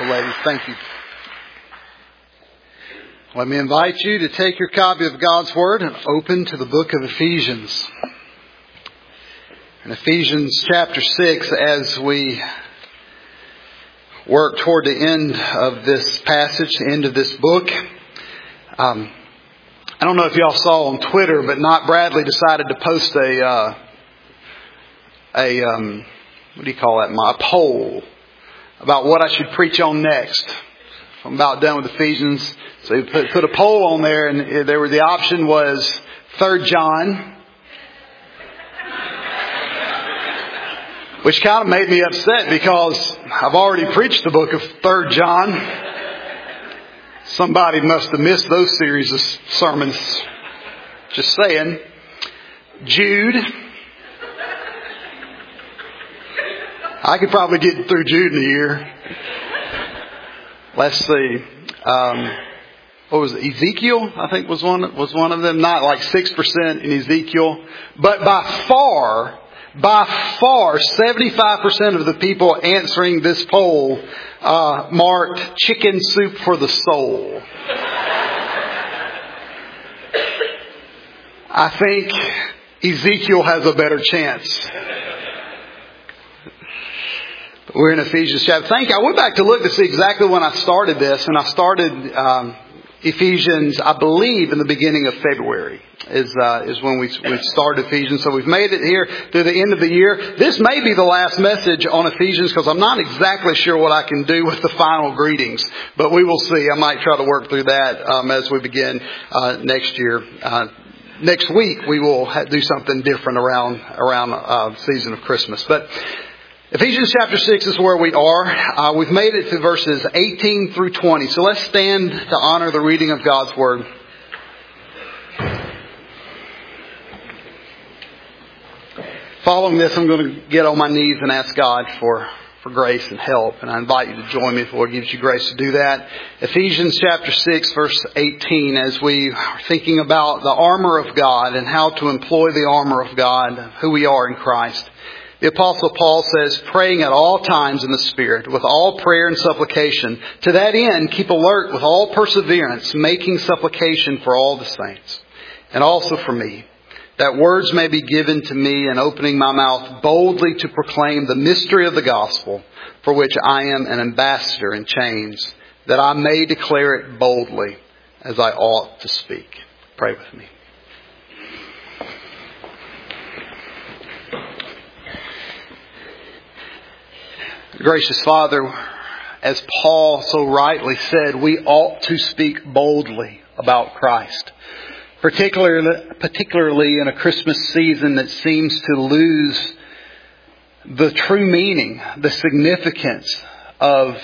beautiful ladies. Thank you. Let me invite you to take your copy of God's Word and open to the book of Ephesians. In Ephesians chapter 6, as we work toward the end of this passage, the end of this book, I don't know if y'all saw on Twitter, but Not Bradley decided to post a poll about what I should preach on next. I'm about done with Ephesians. So he put a poll on there, and the option was 3 John, which kind of made me upset because I've already preached the book of 3 John. Somebody must have missed those series of sermons. Just saying. Jude. I could probably get through Jude in a year. Let's see. What was it? Ezekiel, I think was one of them. Not like 6% in Ezekiel. But by far, 75% of the people answering this poll marked chicken soup for the soul. I think Ezekiel has a better chance. We're in Ephesians chapter. I went back to look to see exactly when I started this, and I started Ephesians, I believe, in the beginning of February is when we started Ephesians. So we've made it here through the end of the year. This may be the last message on Ephesians because I'm not exactly sure what I can do with the final greetings, but we will see. I might try to work through that as we begin next year. Next week we will do something different around season of Christmas, but. Ephesians chapter 6 is where we are. We've made it to verses 18 through 20. So let's stand to honor the reading of God's Word. Following this, I'm going to get on my knees and ask God for grace and help. And I invite you to join me if the Lord gives you grace to do that. Ephesians chapter 6, verse 18, as we are thinking about the armor of God and how to employ the armor of God, who we are in Christ. The Apostle Paul says, praying at all times in the Spirit, with all prayer and supplication. To that end, keep alert with all perseverance, making supplication for all the saints, and also for me, that words may be given to me in opening my mouth boldly to proclaim the mystery of the gospel, for which I am an ambassador in chains, that I may declare it boldly as I ought to speak. Pray with me. Gracious Father, as Paul so rightly said, we ought to speak boldly about Christ. Particularly in a Christmas season that seems to lose the true meaning, the significance of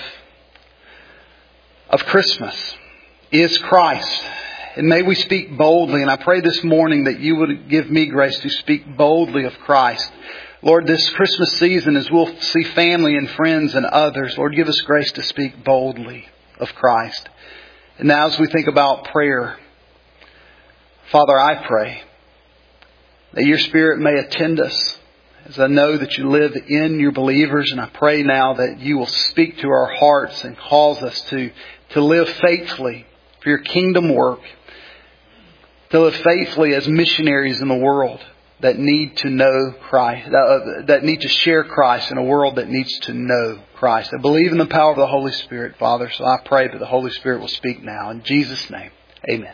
Christmas is Christ. And may we speak boldly. And I pray this morning that you would give me grace to speak boldly of Christ. Lord, this Christmas season, as we'll see family and friends and others, Lord, give us grace to speak boldly of Christ. And now as we think about prayer, Father, I pray that your Spirit may attend us, as I know that you live in your believers. And I pray now that you will speak to our hearts and cause us to live faithfully for your kingdom work, to live faithfully as missionaries in the world that need to know Christ, that need to share Christ in a world that needs to know Christ. I believe in the power of the Holy Spirit, Father, so I pray that the Holy Spirit will speak now. In Jesus' name, amen.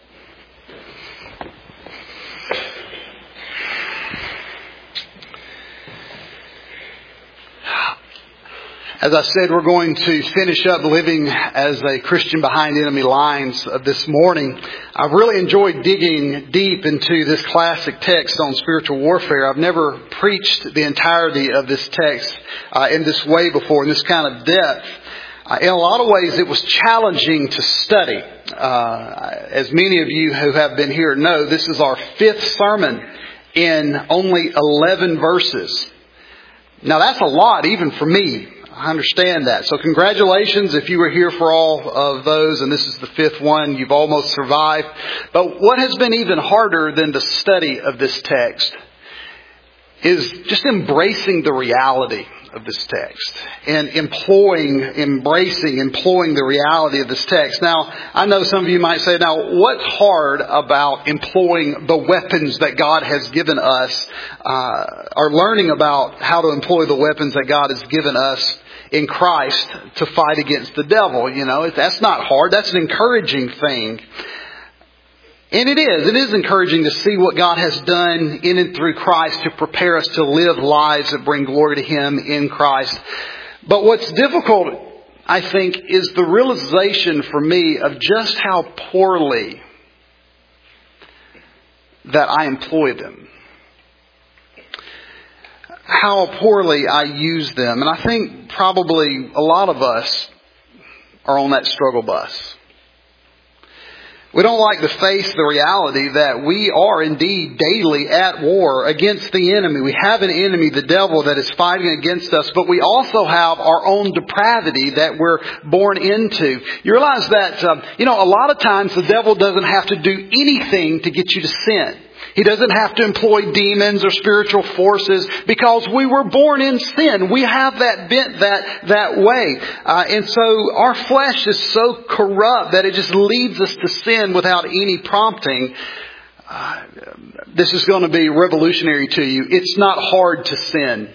As I said, we're going to finish up living as a Christian behind enemy lines this morning. I've really enjoyed digging deep into this classic text on spiritual warfare. I've never preached the entirety of this text in this way before, in this kind of depth. In a lot of ways, it was challenging to study. As many of you who have been here know, this is our 5th sermon in only 11 verses. Now, that's a lot, even for me. I understand that. So congratulations if you were here for all of those, and this is the 5th one. You've almost survived. But what has been even harder than the study of this text is just embracing the reality of this text and employing the reality of this text. Now, I know some of you might say, now, what's hard about employing the weapons that God has given us, or learning about how to employ the weapons that God has given us in Christ to fight against the devil? You know, that's not hard. That's an encouraging thing. And it is encouraging to see what God has done in and through Christ to prepare us to live lives that bring glory to Him in Christ. But what's difficult, I think, is the realization for me of just how poorly that I employ them. How poorly I use them. And I think probably a lot of us are on that struggle bus. We don't like to face the reality that we are indeed daily at war against the enemy. We have an enemy, the devil, that is fighting against us, but we also have our own depravity that we're born into. You realize that, a lot of times the devil doesn't have to do anything to get you to sin. He doesn't have to employ demons or spiritual forces because we were born in sin. We have that bent that way. And so our flesh is so corrupt that it just leads us to sin without any prompting. This is going to be revolutionary to you. It's not hard to sin.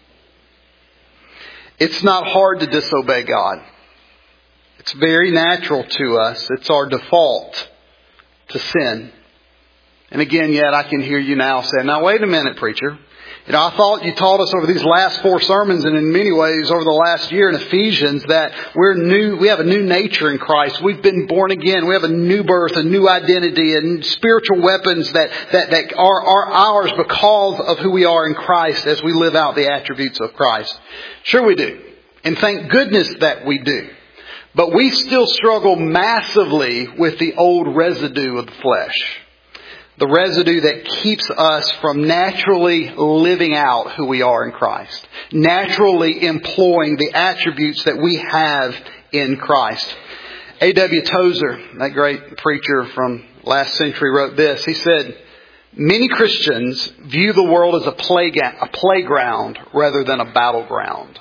It's not hard to disobey God. It's very natural to us. It's our default to sin. And again, yet I can hear you now say, now wait a minute, preacher. I thought you taught us over these last 4 sermons and in many ways over the last year in Ephesians that we have a new nature in Christ. We've been born again. We have a new birth, a new identity, and spiritual weapons that are ours because of who we are in Christ as we live out the attributes of Christ. Sure we do. And thank goodness that we do. But we still struggle massively with the old residue of the flesh. The residue that keeps us from naturally living out who we are in Christ. Naturally employing the attributes that we have in Christ. A.W. Tozer, that great preacher from last century, wrote this. He said, many Christians view the world as a playground rather than a battleground.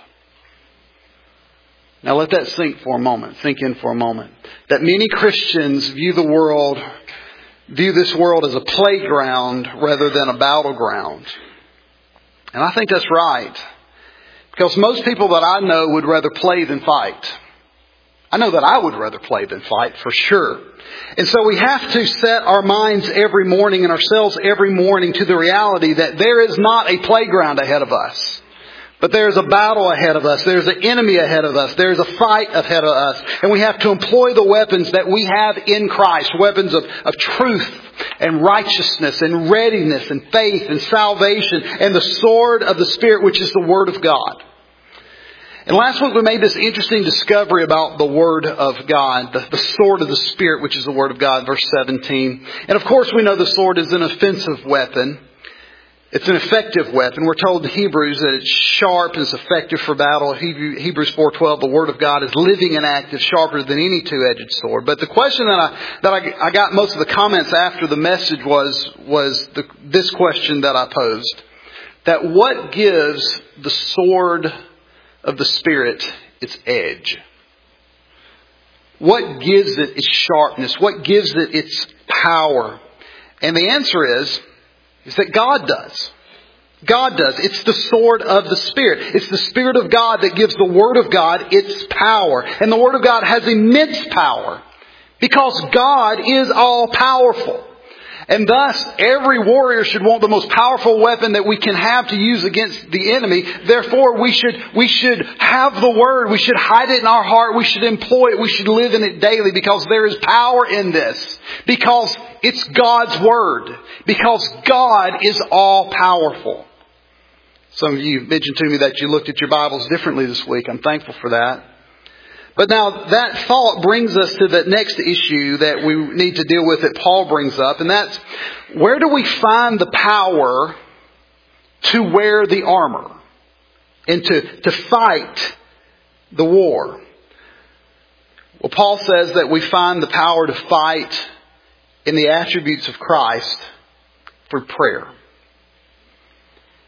Now let that sink in for a moment. That many Christians view this world as a playground rather than a battleground. And I think that's right. Because most people that I know would rather play than fight. I know that I would rather play than fight for sure. And so we have to set our minds every morning and ourselves every morning to the reality that there is not a playground ahead of us. But there's a battle ahead of us. There's an enemy ahead of us. There's a fight ahead of us. And we have to employ the weapons that we have in Christ. Weapons of truth and righteousness and readiness and faith and salvation and the sword of the Spirit, which is the Word of God. And last week we made this interesting discovery about the Word of God, the sword of the Spirit, which is the Word of God, verse 17. And of course we know the sword is an offensive weapon. It's an effective weapon. We're told in Hebrews that it's sharp and it's effective for battle. Hebrews 4:12, the Word of God is living and active, sharper than any two-edged sword. But the question that I got most of the comments after the message was this question that I posed. That what gives the sword of the Spirit its edge? What gives it its sharpness? What gives it its power? And the answer is that God does. God does. It's the sword of the Spirit. It's the Spirit of God that gives the Word of God its power. And the Word of God has immense power because God is all powerful. And thus, every warrior should want the most powerful weapon that we can have to use against the enemy. Therefore, we should have the Word. We should hide it in our heart. We should employ it. We should live in it daily because there is power in this. Because it's God's Word. Because God is all powerful. Some of you mentioned to me that you looked at your Bibles differently this week. I'm thankful for that. But now that thought brings us to the next issue that we need to deal with that Paul brings up. And that's, where do we find the power to wear the armor and to fight the war? Well, Paul says that we find the power to fight in the attributes of Christ through prayer.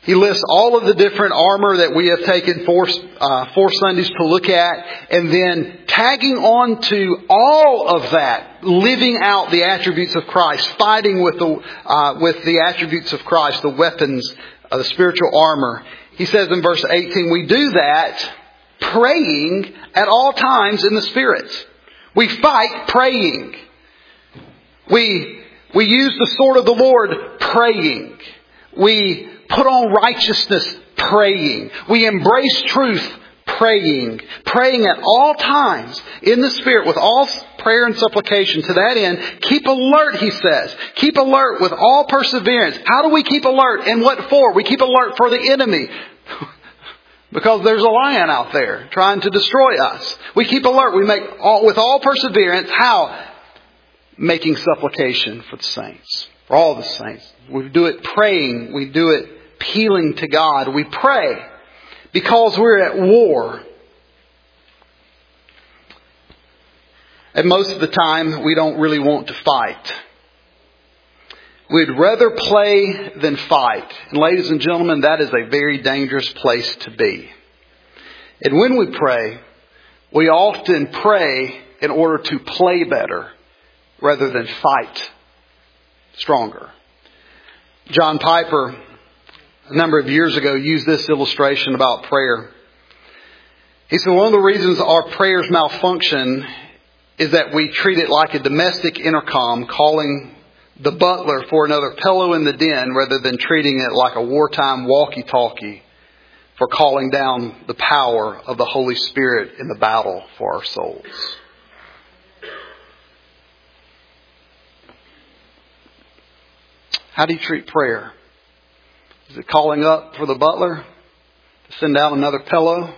He lists all of the different armor that we have taken four Sundays to look at, and then tagging on to all of that, living out the attributes of Christ, fighting with the attributes of Christ, the weapons of the spiritual armor. He says in verse 18, we do that praying at all times in the Spirit. We fight praying. We use the sword of the Lord praying. We put on righteousness praying. We embrace truth praying. Praying at all times in the Spirit with all prayer and supplication. To that end, keep alert, he says. Keep alert with all perseverance. How do we keep alert and what for? We keep alert for the enemy. Because there's a lion out there trying to destroy us. We keep alert. We make with all perseverance. How? Making supplication for the saints. For all the saints. We do it praying. We do it appealing to God. We pray because we're at war. And most of the time, we don't really want to fight. We'd rather play than fight. And ladies and gentlemen, that is a very dangerous place to be. And when we pray, we often pray in order to play better rather than fight stronger. John Piper, a number of years ago, used this illustration about prayer. He said, one of the reasons our prayers malfunction is that we treat it like a domestic intercom calling the butler for another pillow in the den rather than treating it like a wartime walkie-talkie for calling down the power of the Holy Spirit in the battle for our souls. How do you treat prayer? Is it calling up for the butler to send down another pillow?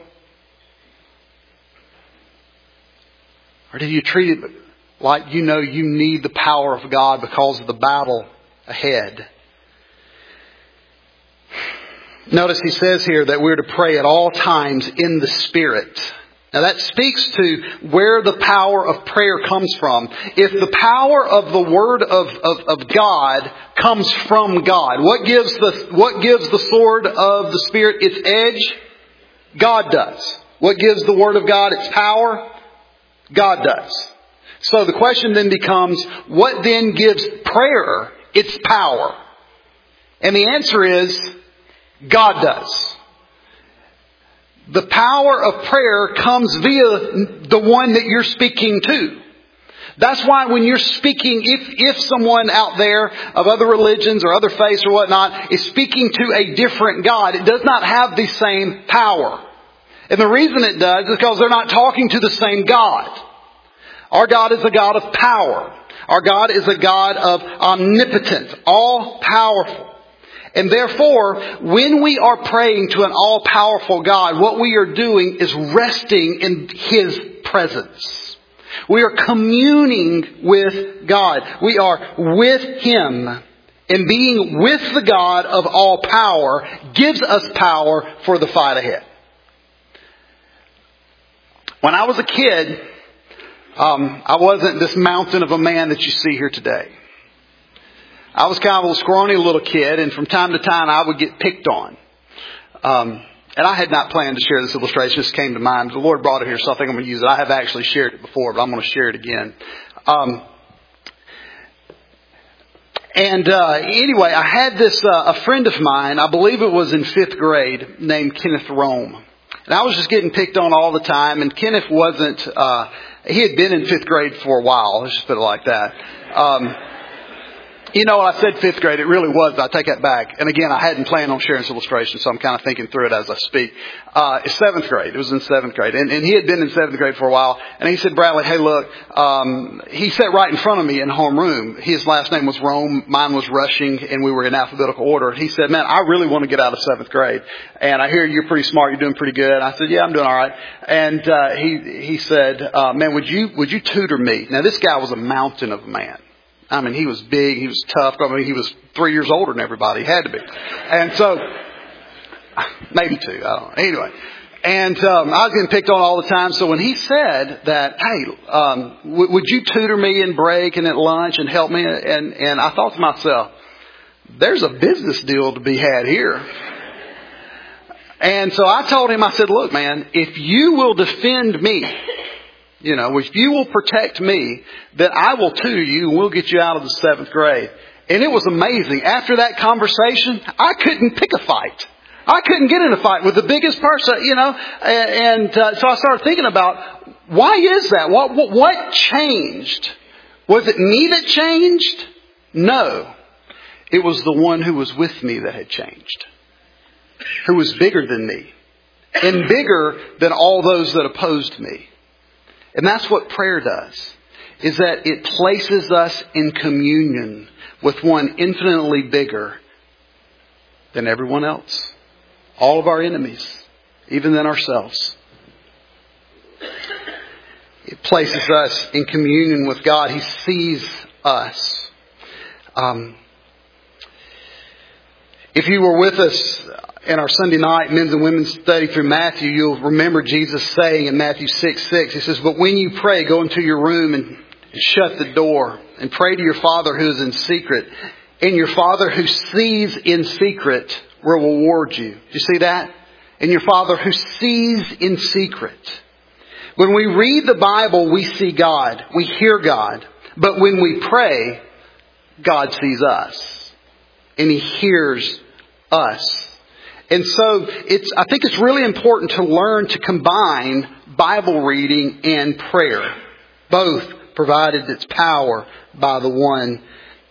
Or do you treat it like you know you need the power of God because of the battle ahead? Notice he says here that we're to pray at all times in the Spirit. Now that speaks to where the power of prayer comes from. If the power of the Word of God comes from God, what gives the sword of the Spirit its edge? God does. What gives the Word of God its power? God does. So the question then becomes, what then gives prayer its power? And the answer is, God does. The power of prayer comes via the one that you're speaking to. That's why when you're speaking, if someone out there of other religions or other faiths or whatnot is speaking to a different God, it does not have the same power. And the reason it does is because they're not talking to the same God. Our God is a God of power. Our God is a God of omnipotence, all powerful. And therefore, when we are praying to an all-powerful God, what we are doing is resting in His presence. We are communing with God. We are with Him. And being with the God of all power gives us power for the fight ahead. When I was a kid, I wasn't this mountain of a man that you see here today. I was kind of a scrawny little kid, and from time to time I would get picked on. And I had not planned to share this illustration. It just came to mind. The Lord brought it here, so I think I'm going to use it. I have actually shared it before, but I'm going to share it again. Anyway, I had this, a friend of mine, I believe it was in 5th grade, named Kenneth Rome. And I was just getting picked on all the time, and Kenneth wasn't, he had been in 5th grade for a while. Let's just put it like that. You know, I said 5th grade. It really was. I take that back. And again, I hadn't planned on sharing this illustration, so I'm kind of thinking through it as I speak. It's 7th grade. It was in 7th grade. And he had been in 7th grade for a while. And he said, Bradley, hey, look, he sat right in front of me in homeroom. His last name was Rome. Mine was Rushing, and we were in alphabetical order. He said, man, I really want to get out of 7th grade. And I hear you're pretty smart. You're doing pretty good. And I said, yeah, I'm doing all right. And he said, man, would you tutor me? Now, this guy was a mountain of a man. I mean, he was big, he was tough. I mean, he was 3 years older than everybody. He had to be. And so, maybe 2, I don't know. Anyway. And I was getting picked on all the time. So when he said that, hey, would you tutor me in break and at lunch and help me? And I thought to myself, there's a business deal to be had here. And so I told him, I said, look, man, if you will defend me, if you will protect me, then I will tutor you and we'll get you out of the 7th grade. And it was amazing. After that conversation, I couldn't pick a fight. I couldn't get in a fight with the biggest person, And so I started thinking about, why is that? What changed? Was it me that changed? No. It was the one who was with me that had changed. Who was bigger than me. And bigger than all those that opposed me. And that's what prayer does. Is that it places us in communion with one infinitely bigger than everyone else. All of our enemies. Even than ourselves. It places us in communion with God. He sees us. If you were with us in our Sunday night men's and women's study through Matthew, you'll remember Jesus saying in Matthew 6:6, He says, but when you pray, go into your room and shut the door and pray to your Father who is in secret. And your Father who sees in secret will reward you. Do you see that? And your Father who sees in secret. When we read the Bible, we see God. We hear God. But when we pray, God sees us. And He hears us. And so I think it's really important to learn to combine Bible reading and prayer. Both provided its power by the one.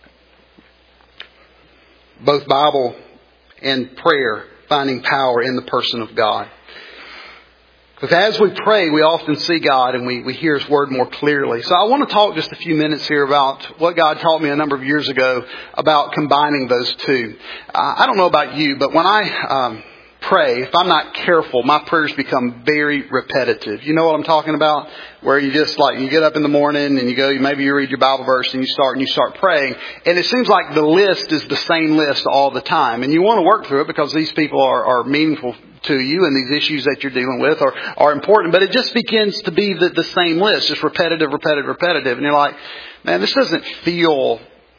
Both Bible and prayer finding power in the person of God. Because as we pray, we often see God and we hear His Word more clearly. So I want to talk just a few minutes here about what God taught me a number of years ago about combining those two. I don't know about you, but when I pray, if I'm not careful, my prayers become very repetitive. You know what I'm talking about? Where you just you get up in the morning and maybe you read your Bible verse and you start praying. And it seems like the list is the same list all the time. And you want to work through it because these people are meaningful to you and these issues that you're dealing with are important. But it just begins to be the same list, just repetitive. And you're like, man, this doesn't feel...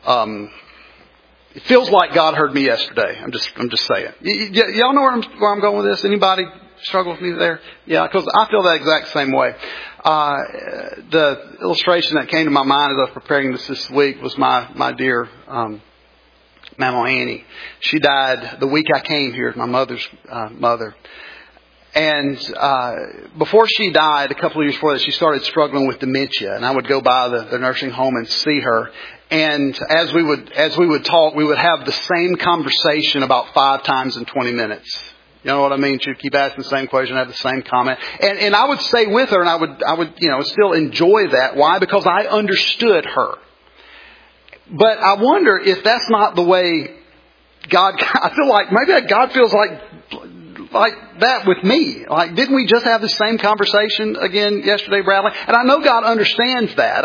It feels like God heard me yesterday. I'm just saying. Y'all know where I'm going with this? Anybody struggle with me there? Yeah, because I feel that exact same way. The illustration that came to my mind as I was preparing this week was my dear Mama Annie. She died the week I came here, my mother's mother. And before she died, a couple of years before that, she started struggling with dementia. And I would go by the nursing home and see her. And as we would talk, we would have the same conversation about 5 times in 20 minutes. You know what I mean? She'd keep asking the same question, have the same comment. And I would stay with her and I would still enjoy that. Why? Because I understood her. But I wonder if that's not the way God, I feel like maybe God feels like that with me. Didn't we just have the same conversation again yesterday, Bradley? And I know God understands that.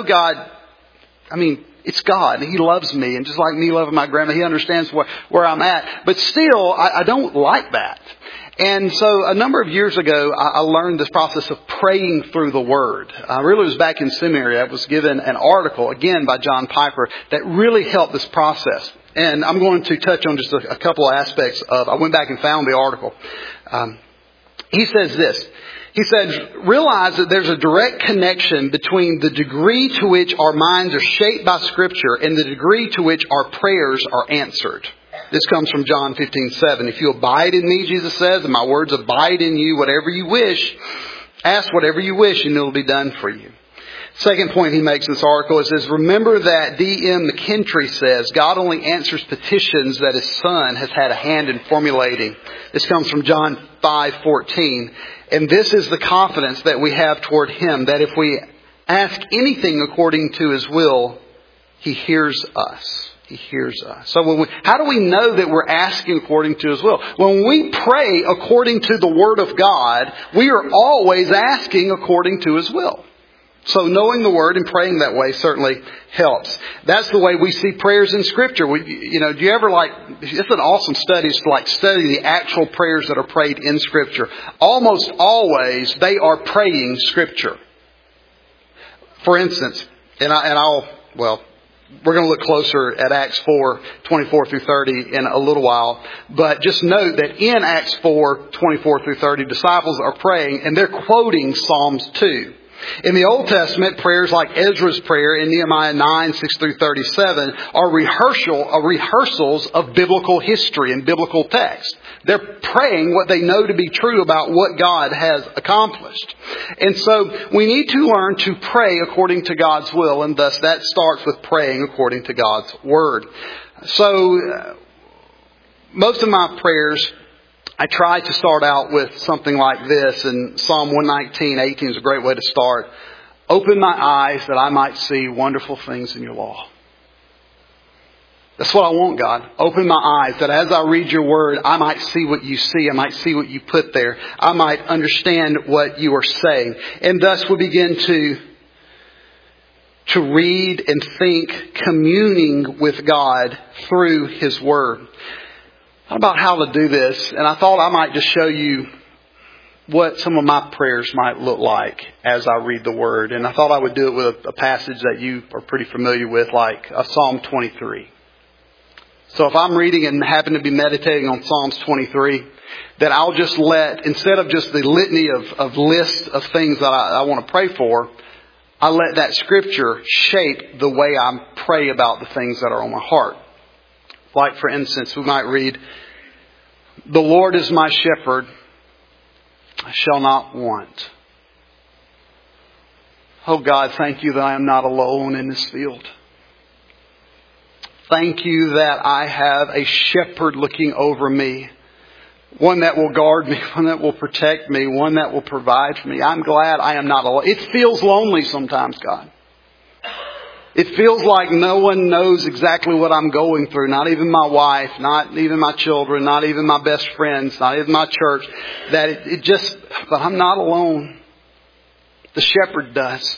It's God and He loves me. And just like me loving my grandma, He understands where I'm at. But still, I don't like that. And so a number of years ago, I learned this process of praying through the Word. Really, it was back in seminary. I was given an article, again, by John Piper, that really helped this process. And I'm going to touch on just a couple of aspects of, I went back and found the article. He says this. He says, realize that there's a direct connection between the degree to which our minds are shaped by Scripture and the degree to which our prayers are answered. This comes from John 15:7. If you abide in me, Jesus says, and my words abide in you, whatever you wish, ask whatever you wish and it will be done for you. Second point he makes in this article is says, remember that D.M. McKintrey says, God only answers petitions that His Son has had a hand in formulating. This comes from John 5:14. And this is the confidence that we have toward Him, that if we ask anything according to His will, He hears us. He hears us. So how do we know that we're asking according to His will? When we pray according to the Word of God, we are always asking according to His will. So knowing the Word and praying that way certainly helps. That's the way we see prayers in Scripture. Do you ever it's an awesome study to study the actual prayers that are prayed in Scripture. Almost always they are praying Scripture. For instance, we're going to look closer at Acts 4, 24 through 30 in a little while. But just note that in Acts 4, 24 through 30, disciples are praying and they're quoting Psalms 2. In the Old Testament, prayers like Ezra's prayer in Nehemiah 9, 6 through 37 are rehearsals of biblical history and biblical text. They're praying what they know to be true about what God has accomplished. And so we need to learn to pray according to God's will, and thus that starts with praying according to God's Word. So most of my prayers, I try to start out with something like this, and Psalm 119:18 is a great way to start. Open my eyes that I might see wonderful things in your law. That's what I want, God. Open my eyes that as I read your word, I might see what you see. I might see what you put there. I might understand what you are saying. And thus we begin to read and think, communing with God through His word. About how to do this, and I thought I might just show you what some of my prayers might look like as I read the Word. And I thought I would do it with a passage that you are pretty familiar with, like Psalm 23. So if I'm reading and happen to be meditating on Psalms 23, that I'll just let, instead of just the litany of lists of things that I want to pray for, I let that Scripture shape the way I pray about the things that are on my heart. Like, for instance, we might read, the Lord is my shepherd, I shall not want. Oh God, thank you that I am not alone in this field. Thank you that I have a shepherd looking over me. One that will guard me, one that will protect me, one that will provide for me. I'm glad I am not alone. It feels lonely sometimes, God. It feels like no one knows exactly what I'm going through. Not even my wife, not even my children, not even my best friends, not even my church. But I'm not alone. The shepherd does.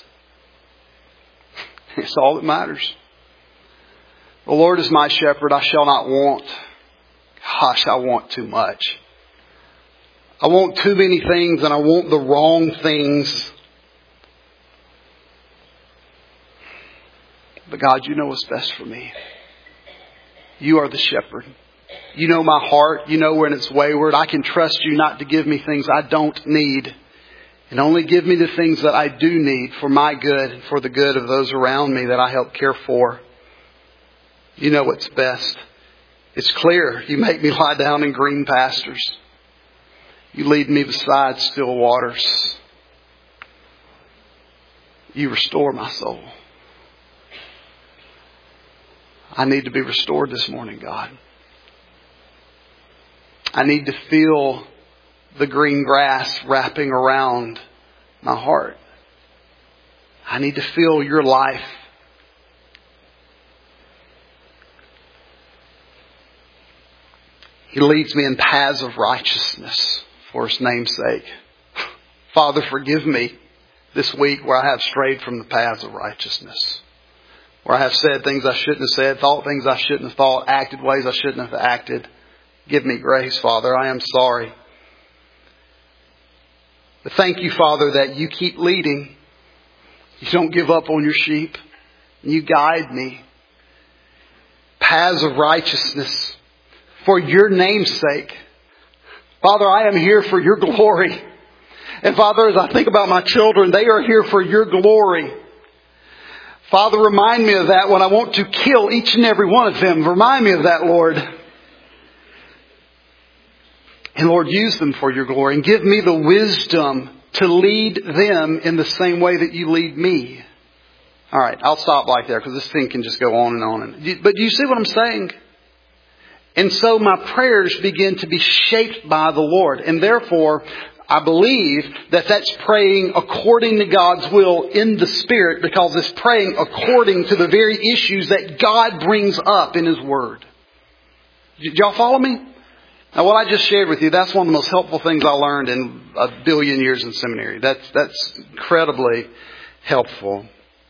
It's all that matters. The Lord is my shepherd, I shall not want. Gosh, I want too much. I want too many things, and I want the wrong things. But God, you know what's best for me. You are the shepherd. You know my heart. You know when it's wayward. I can trust you not to give me things I don't need. And only give me the things that I do need for my good and for the good of those around me that I help care for. You know what's best. It's clear. You make me lie down in green pastures. You lead me beside still waters. You restore my soul. I need to be restored this morning, God. I need to feel the green grass wrapping around my heart. I need to feel your life. He leads me in paths of righteousness for His name's sake. Father, forgive me this week where I have strayed from the paths of righteousness. Where I have said things I shouldn't have said, thought things I shouldn't have thought, acted ways I shouldn't have acted. Give me grace, Father. I am sorry. But thank you, Father, that you keep leading. You don't give up on your sheep. You guide me. Paths of righteousness for your name's sake. Father, I am here for your glory. And Father, as I think about my children, they are here for your glory. Father, remind me of that when I want to kill each and every one of them. Remind me of that, Lord. And Lord, use them for your glory and give me the wisdom to lead them in the same way that you lead me. All right, I'll stop right there because this thing can just go on and on. But do you see what I'm saying? And so my prayers begin to be shaped by the Lord. And therefore, I believe that that's praying according to God's will in the Spirit, because it's praying according to the very issues that God brings up in His Word. Did y'all follow me? Now, what I just shared with you, that's one of the most helpful things I learned in a billion years in seminary. That's incredibly helpful.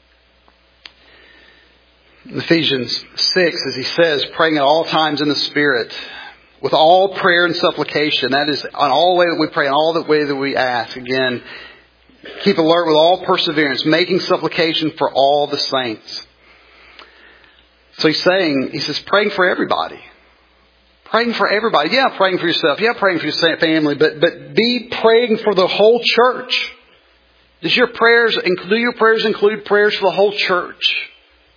In Ephesians 6, as he says, praying at all times in the Spirit, with all prayer and supplication. That is, on all way that we pray, on all the way that we ask. Again, keep alert with all perseverance, making supplication for all the saints. So he says, praying for everybody. Praying for everybody. Yeah, praying for yourself. Yeah, praying for your family. But be praying for the whole church. Do your prayers include prayers for the whole church?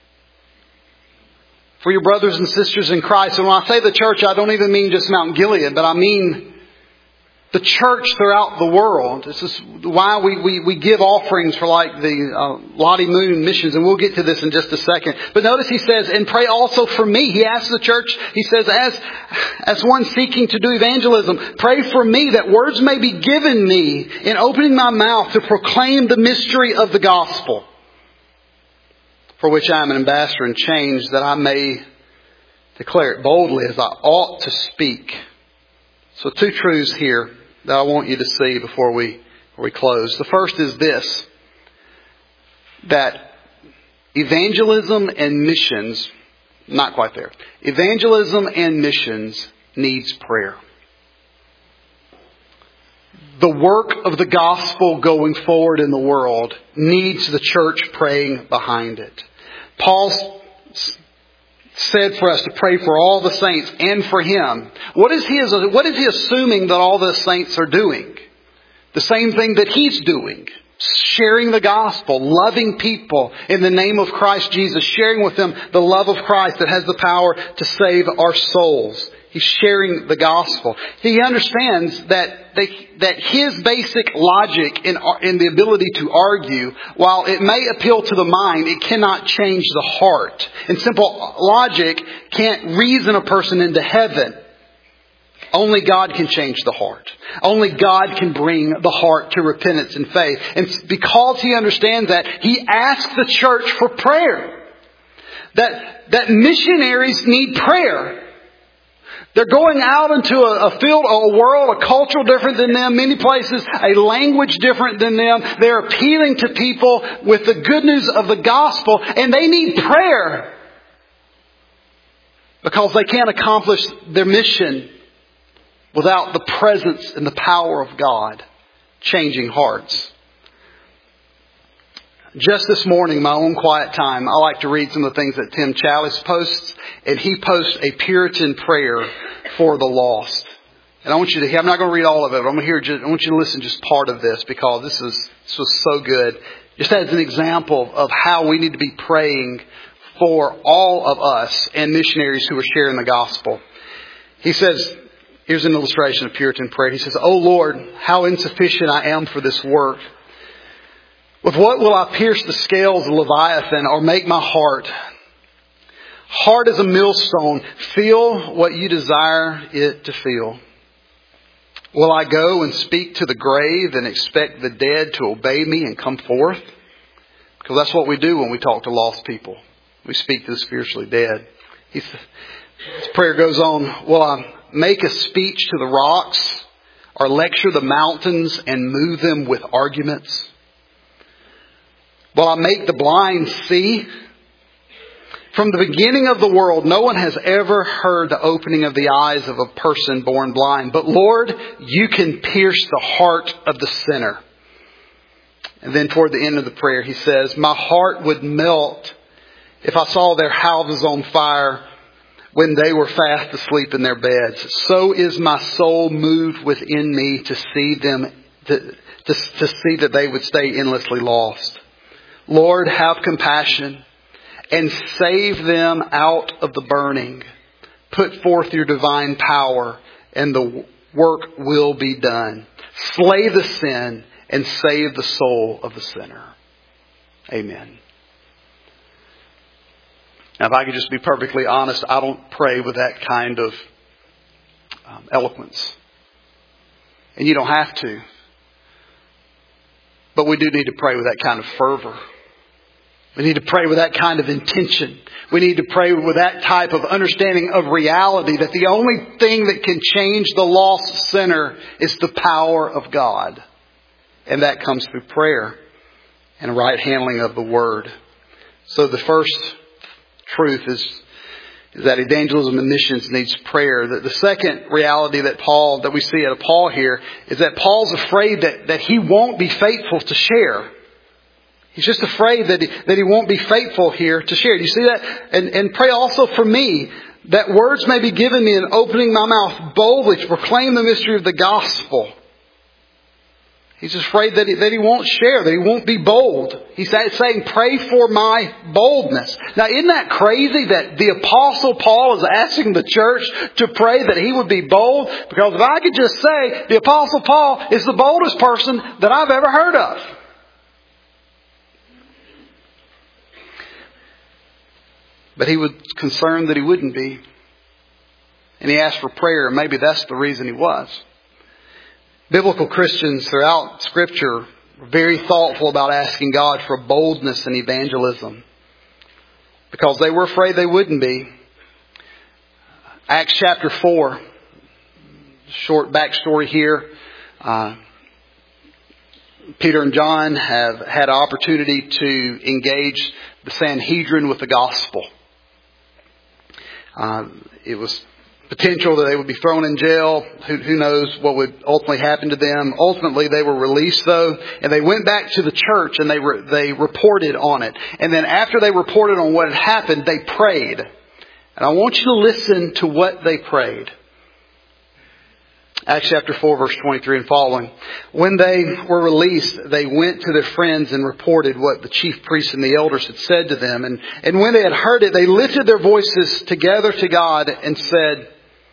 For your brothers and sisters in Christ. And when I say the church, I don't even mean just Mount Gilead, but I mean the church throughout the world. This is why we give offerings for like the Lottie Moon missions, and we'll get to this in just a second. But notice he says, and pray also for me. He asks the church, he says, as one seeking to do evangelism, pray for me that words may be given me in opening my mouth to proclaim the mystery of the gospel, for which I am an ambassador in chains, that I may declare it boldly as I ought to speak. So 2 truths here that I want you to see before we close. The first is this, that evangelism and missions, not quite there, evangelism and missions needs prayer. The work of the gospel going forward in the world needs the church praying behind it. Paul said for us to pray for all the saints and for him. What is he assuming that all the saints are doing? The same thing that he's doing. Sharing the gospel, loving people in the name of Christ Jesus, sharing with them the love of Christ that has the power to save our souls. He's sharing the gospel. He understands that his basic logic in the ability to argue, while it may appeal to the mind, it cannot change the heart. And simple logic can't reason a person into heaven. Only God can change the heart. Only God can bring the heart to repentance and faith. And because he understands that, he asks the church for prayer. That missionaries need prayer. They're going out into a field, a world, a culture different than them, many places, a language different than them. They're appealing to people with the good news of the gospel, and they need prayer because they can't accomplish their mission without the presence and the power of God changing hearts. Just this morning, my own quiet time, I like to read some of the things that Tim Challis posts. And he posts a Puritan prayer for the lost. And I want you to hear, I'm not going to read all of it, but I want you to listen just part of this because this was so good. Just as an example of how we need to be praying for all of us and missionaries who are sharing the gospel. He says, here's an illustration of Puritan prayer. He says, "Oh Lord, how insufficient I am for this work. With what will I pierce the scales of Leviathan or make my heart hard as a millstone feel what you desire it to feel? Will I go and speak to the grave and expect the dead to obey me and come forth?" Because that's what we do when we talk to lost people. We speak to the spiritually dead. His prayer goes on, "Will I make a speech to the rocks or lecture the mountains and move them with arguments? Will I make the blind see? From the beginning of the world, no one has ever heard the opening of the eyes of a person born blind. But Lord, you can pierce the heart of the sinner." And then toward the end of the prayer, he says, "My heart would melt if I saw their houses on fire when they were fast asleep in their beds. So is my soul moved within me to see them, to see that they would stay endlessly lost. Lord, have compassion and save them out of the burning. Put forth your divine power and the work will be done. Slay the sin and save the soul of the sinner." Amen. Now, if I could just be perfectly honest, I don't pray with that kind of eloquence. And you don't have to. But we do need to pray with that kind of fervor. We need to pray with that kind of intention. We need to pray with that type of understanding of reality, that the only thing that can change the lost sinner is the power of God. And that comes through prayer and right handling of the Word. So the first truth is that evangelism and missions needs prayer. The second reality that we see out of Paul here is that Paul's afraid that he won't be faithful to share. He's just afraid that he won't be faithful here to share. Do you see that? And pray also for me, that words may be given me in opening my mouth boldly to proclaim the mystery of the gospel. He's afraid that he won't share, that he won't be bold. He's saying, pray for my boldness. Now, isn't that crazy that the Apostle Paul is asking the church to pray that he would be bold? Because if I could just say, the Apostle Paul is the boldest person that I've ever heard of. But he was concerned that he wouldn't be. And he asked for prayer, and maybe that's the reason he was. Biblical Christians throughout Scripture are very thoughtful about asking God for boldness in evangelism, because they were afraid they wouldn't be. Acts chapter 4, short backstory here. Peter and John have had an opportunity to engage the Sanhedrin with the gospel. It was potential that they would be thrown in jail. Who knows what would ultimately happen to them. Ultimately, they were released, though, and they went back to the church and they reported on it. And then after they reported on what had happened, they prayed. And I want you to listen to what they prayed. Acts chapter 4, verse 23 and following. When they were released, they went to their friends and reported what the chief priests and the elders had said to them. And when they had heard it, they lifted their voices together to God and said,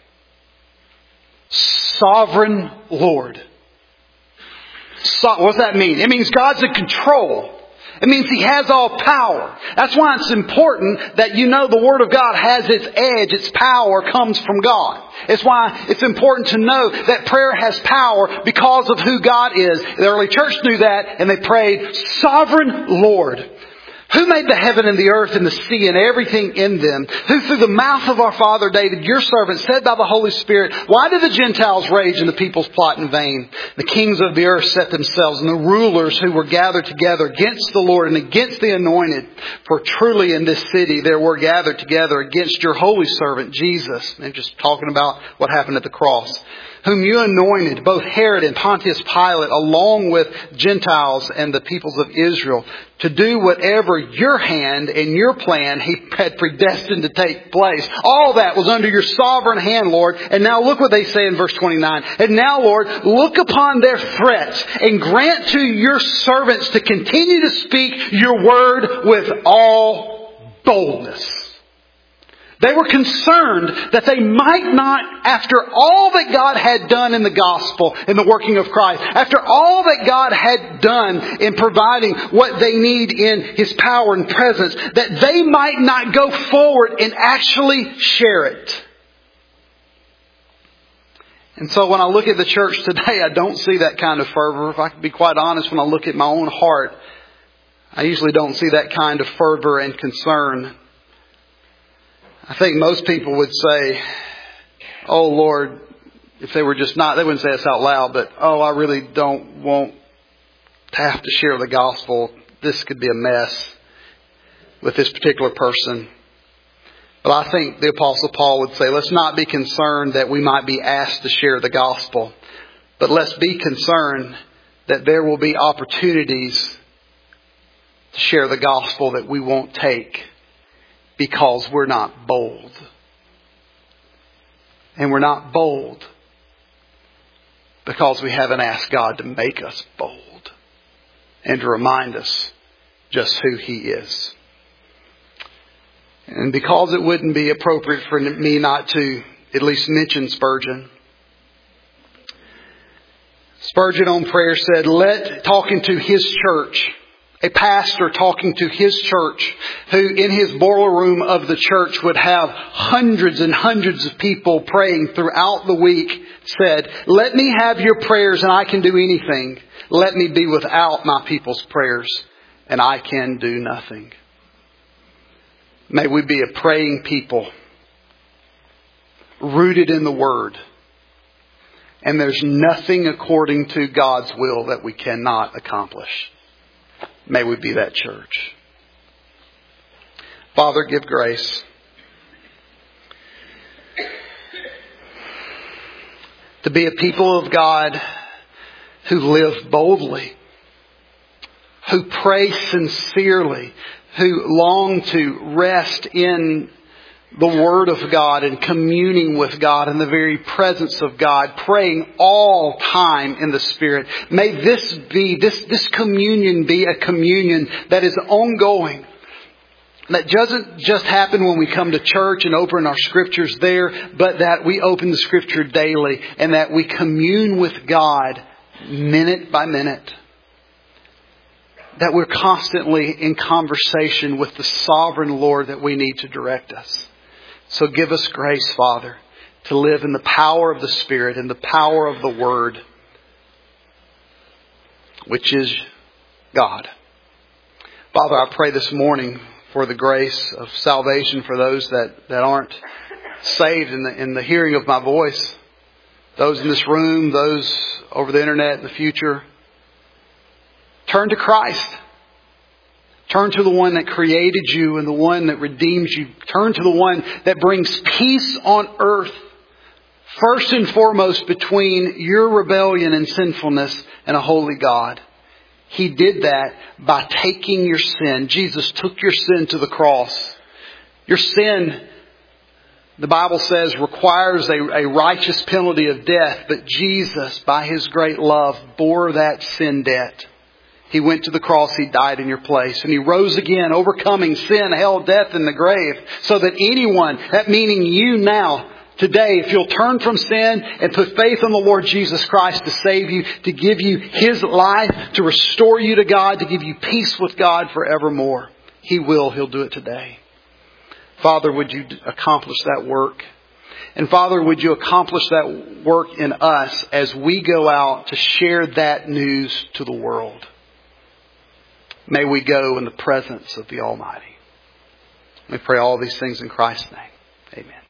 Sovereign Lord. What does that mean? It means God's in control. It means He has all power. That's why it's important that you know the Word of God has its edge. Its power comes from God. It's why it's important to know that prayer has power because of who God is. The early church knew that, and they prayed, Sovereign Lord. Who made the heaven and the earth and the sea and everything in them? Who through the mouth of our father David, your servant, said by the Holy Spirit, why do the Gentiles rage and the peoples plot in vain? The kings of the earth set themselves, and the rulers who were gathered together against the Lord and against the anointed. For truly in this city there were gathered together against your holy servant Jesus. And just talking about what happened at the cross. Whom you anointed, both Herod and Pontius Pilate, along with Gentiles and the peoples of Israel, to do whatever your hand and your plan He had predestined to take place. All that was under your sovereign hand, Lord. And now look what they say in verse 29. And now, Lord, look upon their threats and grant to your servants to continue to speak your word with all boldness. They were concerned that they might not, after all that God had done in the gospel, in the working of Christ, after all that God had done in providing what they need in His power and presence, that they might not go forward and actually share it. And so when I look at the church today, I don't see that kind of fervor. If I can be quite honest, when I look at my own heart, I usually don't see that kind of fervor and concern. I think most people would say, oh Lord, if they were just not, they wouldn't say this out loud, but oh, I really don't want to have to share the gospel. This could be a mess with this particular person. But I think the Apostle Paul would say, let's not be concerned that we might be asked to share the gospel, but let's be concerned that there will be opportunities to share the gospel that we won't take. Because we're not bold. And we're not bold because we haven't asked God to make us bold and to remind us just who He is. And because it wouldn't be appropriate for me not to at least mention Spurgeon. Spurgeon on prayer said, talking to his church, a pastor talking to his church, who in his boiler room of the church would have hundreds and hundreds of people praying throughout the week, said, let me have your prayers and I can do anything. Let me be without my people's prayers and I can do nothing. May we be a praying people, rooted in the Word. And there's nothing according to God's will that we cannot accomplish. May we be that church. Father, give grace to be a people of God who live boldly, who pray sincerely, who long to rest in the Word of God and communing with God in the very presence of God, praying all time in the Spirit. May this communion be a communion that is ongoing. That doesn't just happen when we come to church and open our Scriptures there, but that we open the Scripture daily and that we commune with God minute by minute. That we're constantly in conversation with the sovereign Lord that we need to direct us. So give us grace, Father, to live in the power of the Spirit and the power of the Word, which is God. Father, I pray this morning for the grace of salvation for those that aren't saved in the hearing of my voice. Those in this room, those over the internet in the future. Turn to Christ. Turn to the one that created you and the one that redeems you. Turn to the one that brings peace on earth. First and foremost between your rebellion and sinfulness and a holy God. He did that by taking your sin. Jesus took your sin to the cross. Your sin, the Bible says, requires a righteous penalty of death. But Jesus, by His great love, bore that sin debt. He went to the cross. He died in your place. And He rose again, overcoming sin, hell, death, and the grave. So that anyone, that meaning you now, today, if you'll turn from sin and put faith on the Lord Jesus Christ to save you, to give you His life, to restore you to God, to give you peace with God forevermore, He will. He'll do it today. Father, would you accomplish that work? And Father, would you accomplish that work in us as we go out to share that news to the world? May we go in the presence of the Almighty. We pray all these things in Christ's name. Amen.